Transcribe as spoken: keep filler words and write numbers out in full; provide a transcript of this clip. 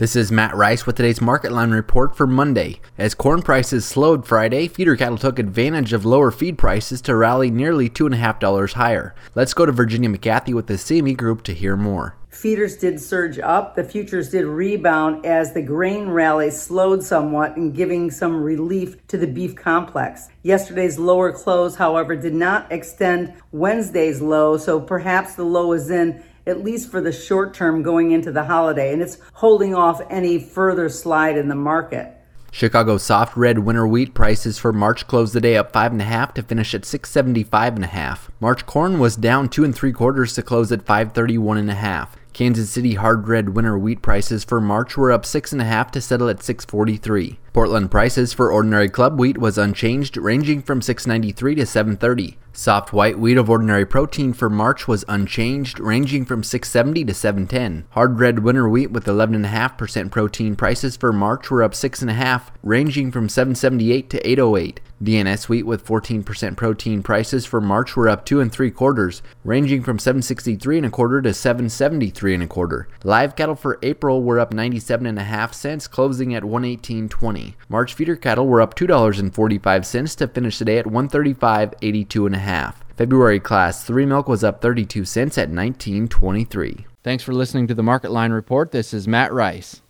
This is Matt Rice with today's Market Line report for Monday. As corn prices slowed Friday, feeder cattle took advantage of lower feed prices to rally nearly two point five dollars higher. Let's go to Virginia McCarthy with the C M E Group to hear more. Feeders did surge up. The futures did rebound as the grain rally slowed somewhat and giving some relief to the beef complex. Yesterday's lower close, however, did not extend Wednesday's low, so perhaps the low is in at least for the short term going into the holiday, and it's holding off any further slide in the market. Chicago soft red winter wheat prices for March closed the day up five and a half to finish at six seventy-five and a half. March corn was down two and three quarters to close at five thirty-one and a half. Kansas City hard red winter wheat prices for March were up six and a half to settle at six forty-three. Portland prices for ordinary club wheat was unchanged, ranging from six ninety-three to seven thirty. Soft white wheat of ordinary protein for March was unchanged, ranging from six seventy to seven ten. Hard red winter wheat with eleven point five percent protein prices for March were up six point five, ranging from seven seventy-eight to eight oh eight. D N S wheat with fourteen percent protein prices for March were up two and three quarters, ranging from seven sixty-three and a quarter to seven seventy-three and a quarter. Live cattle for April were up ninety-seven and a half cents, closing at one eighteen twenty. March feeder cattle were up two dollars and forty-five cents to finish the day at one thirty-five eighty-two and a half. February class three milk was up thirty-two cents at nineteen twenty-three. Thanks for listening to the Market Line report. This is Matt Rice.